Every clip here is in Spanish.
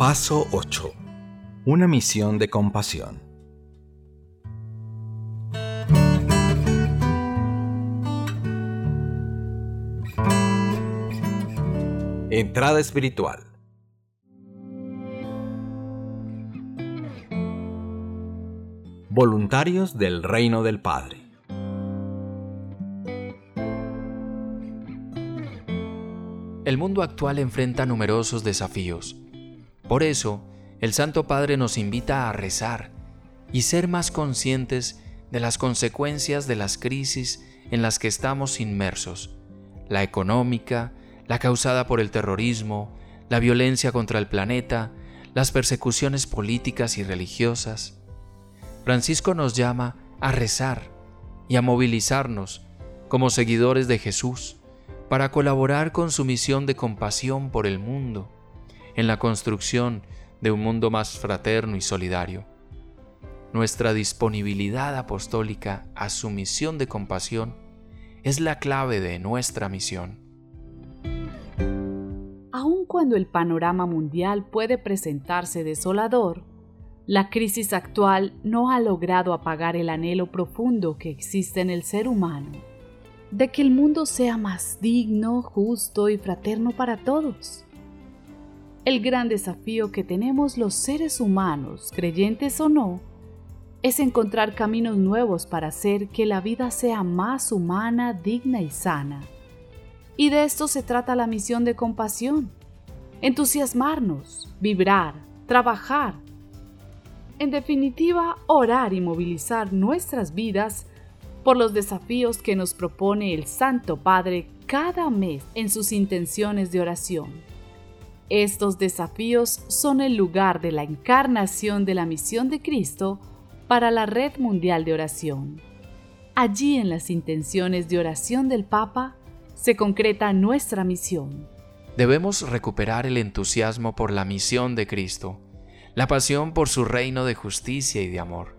Paso 8. Una misión de compasión. Entrada espiritual. Voluntarios del Reino del Padre. El mundo actual enfrenta numerosos desafíos. Por eso, el Santo Padre nos invita a rezar y ser más conscientes de las consecuencias de las crisis en las que estamos inmersos: la económica, la causada por el terrorismo, la violencia contra el planeta, las persecuciones políticas y religiosas. Francisco nos llama a rezar y a movilizarnos como seguidores de Jesús para colaborar con su misión de compasión por el mundo, en la construcción de un mundo más fraterno y solidario. Nuestra disponibilidad apostólica a su misión de compasión es la clave de nuestra misión. Aun cuando el panorama mundial puede presentarse desolador, la crisis actual no ha logrado apagar el anhelo profundo que existe en el ser humano, de que el mundo sea más digno, justo y fraterno para todos. El gran desafío que tenemos los seres humanos, creyentes o no, es encontrar caminos nuevos para hacer que la vida sea más humana, digna y sana. Y de esto se trata la misión de compasión: entusiasmarnos, vibrar, trabajar. En definitiva, orar y movilizar nuestras vidas por los desafíos que nos propone el Santo Padre cada mes en sus intenciones de oración. Estos desafíos son el lugar de la encarnación de la misión de Cristo para la Red Mundial de Oración. Allí, en las intenciones de oración del Papa, se concreta nuestra misión. Debemos recuperar el entusiasmo por la misión de Cristo, la pasión por su reino de justicia y de amor.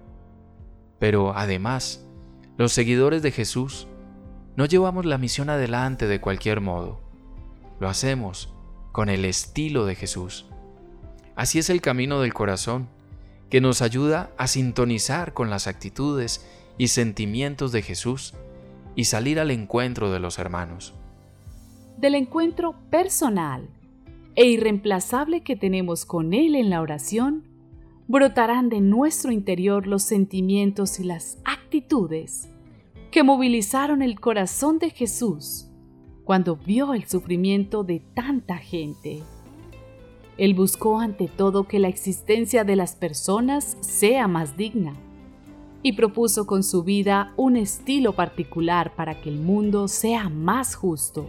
Pero además, los seguidores de Jesús no llevamos la misión adelante de cualquier modo. Lo hacemos con el estilo de Jesús. Así es el camino del corazón, que nos ayuda a sintonizar con las actitudes y sentimientos de Jesús y salir al encuentro de los hermanos. Del encuentro personal e irreemplazable que tenemos con Él en la oración, brotarán de nuestro interior los sentimientos y las actitudes que movilizaron el corazón de Jesús cuando vio el sufrimiento de tanta gente. Él buscó ante todo que la existencia de las personas sea más digna y propuso con su vida un estilo particular para que el mundo sea más justo.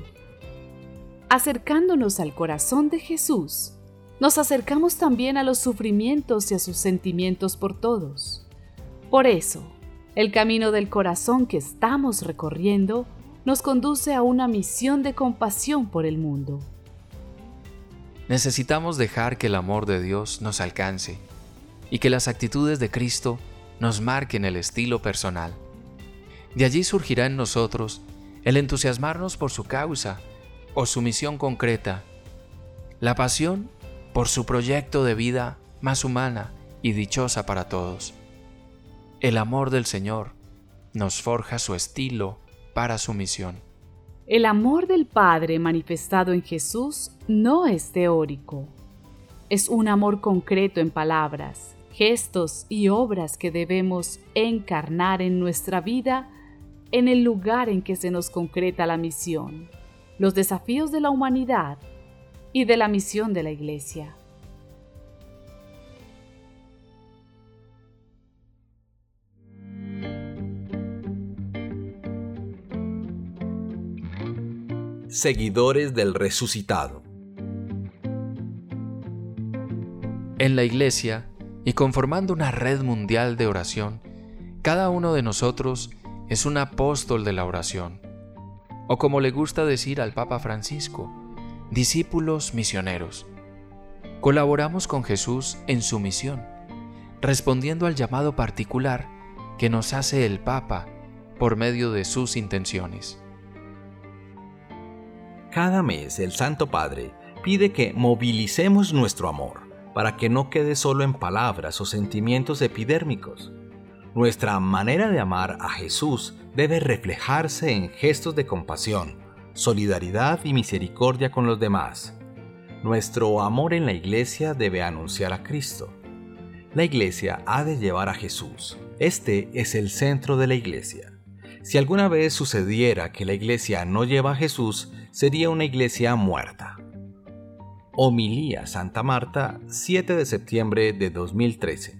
Acercándonos al corazón de Jesús, nos acercamos también a los sufrimientos y a sus sentimientos por todos. Por eso, el camino del corazón que estamos recorriendo nos conduce a una misión de compasión por el mundo. Necesitamos dejar que el amor de Dios nos alcance y que las actitudes de Cristo nos marquen el estilo personal. De allí surgirá en nosotros el entusiasmarnos por su causa o su misión concreta, la pasión por su proyecto de vida más humana y dichosa para todos. El amor del Señor nos forja su estilo para su misión. El amor del Padre manifestado en Jesús no es teórico. Es un amor concreto en palabras, gestos y obras que debemos encarnar en nuestra vida en el lugar en que se nos concreta la misión, los desafíos de la humanidad y de la misión de la Iglesia. Seguidores del resucitado. En la Iglesia, y conformando una red mundial de oración, cada uno de nosotros es un apóstol de la oración, o como le gusta decir al Papa Francisco, discípulos misioneros. Colaboramos con Jesús en su misión, respondiendo al llamado particular que nos hace el Papa por medio de sus intenciones. Cada mes el Santo Padre pide que movilicemos nuestro amor para que no quede solo en palabras o sentimientos epidérmicos. Nuestra manera de amar a Jesús debe reflejarse en gestos de compasión, solidaridad y misericordia con los demás. Nuestro amor en la iglesia debe anunciar a Cristo. La iglesia ha de llevar a Jesús. Este es el centro de la iglesia. Si alguna vez sucediera que la iglesia no lleva a Jesús, sería una iglesia muerta. Homilía Santa Marta, 7 de septiembre de 2013.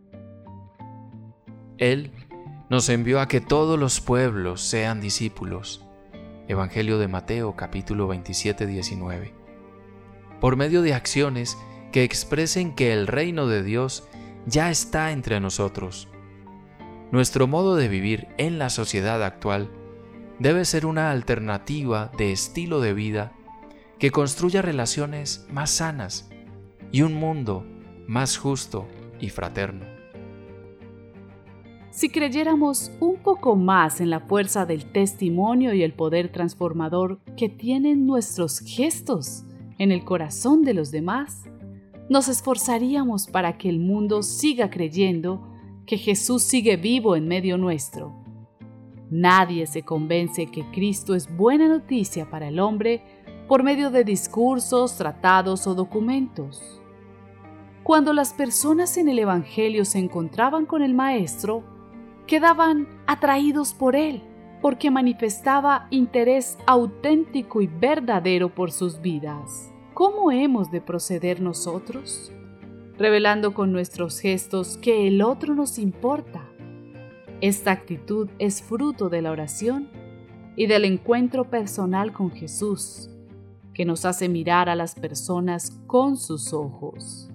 Él nos envió a que todos los pueblos sean discípulos. Evangelio de Mateo, capítulo 27, 19. Por medio de acciones que expresen que el reino de Dios ya está entre nosotros. Nuestro modo de vivir en la sociedad actual debe ser una alternativa de estilo de vida que construya relaciones más sanas y un mundo más justo y fraterno. Si creyéramos un poco más en la fuerza del testimonio y el poder transformador que tienen nuestros gestos en el corazón de los demás, nos esforzaríamos para que el mundo siga creyendo que Jesús sigue vivo en medio nuestro. Nadie se convence que Cristo es buena noticia para el hombre por medio de discursos, tratados o documentos. Cuando las personas en el Evangelio se encontraban con el Maestro, quedaban atraídos por él, porque manifestaba interés auténtico y verdadero por sus vidas. ¿Cómo hemos de proceder nosotros? Revelando con nuestros gestos que el otro nos importa. Esta actitud es fruto de la oración y del encuentro personal con Jesús, que nos hace mirar a las personas con sus ojos.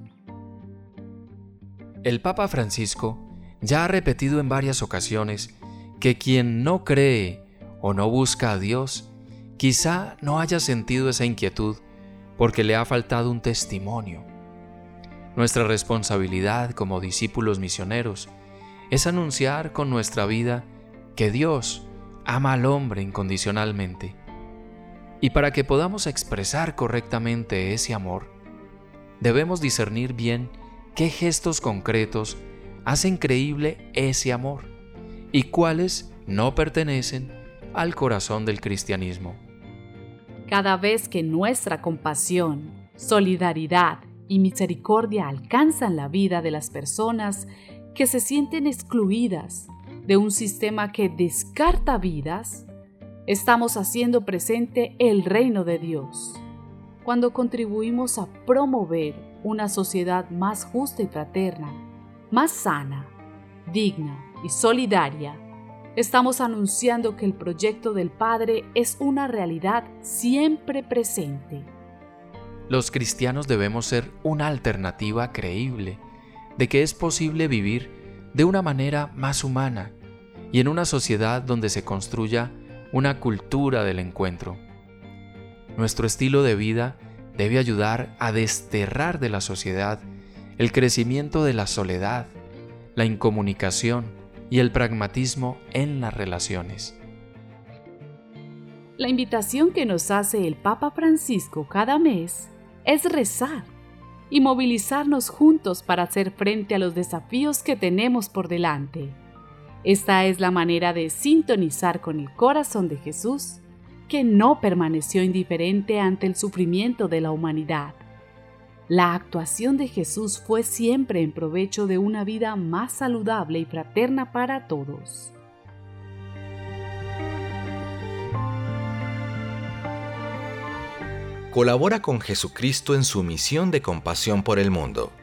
El Papa Francisco ya ha repetido en varias ocasiones que quien no cree o no busca a Dios, quizá no haya sentido esa inquietud porque le ha faltado un testimonio. Nuestra responsabilidad como discípulos misioneros es anunciar con nuestra vida que Dios ama al hombre incondicionalmente. Y para que podamos expresar correctamente ese amor, debemos discernir bien qué gestos concretos hacen creíble ese amor y cuáles no pertenecen al corazón del cristianismo. Cada vez que nuestra compasión, solidaridad y misericordia alcanzan la vida de las personas que se sienten excluidas de un sistema que descarta vidas, estamos haciendo presente el reino de Dios. Cuando contribuimos a promover una sociedad más justa y fraterna, más sana, digna y solidaria, estamos anunciando que el proyecto del Padre es una realidad siempre presente. Los cristianos debemos ser una alternativa creíble de que es posible vivir de una manera más humana y en una sociedad donde se construya una cultura del encuentro. Nuestro estilo de vida debe ayudar a desterrar de la sociedad el crecimiento de la soledad, la incomunicación y el pragmatismo en las relaciones. La invitación que nos hace el Papa Francisco cada mes es rezar y movilizarnos juntos para hacer frente a los desafíos que tenemos por delante. Esta es la manera de sintonizar con el corazón de Jesús, que no permaneció indiferente ante el sufrimiento de la humanidad. La actuación de Jesús fue siempre en provecho de una vida más saludable y fraterna para todos. Colabora con Jesucristo en su misión de compasión por el mundo.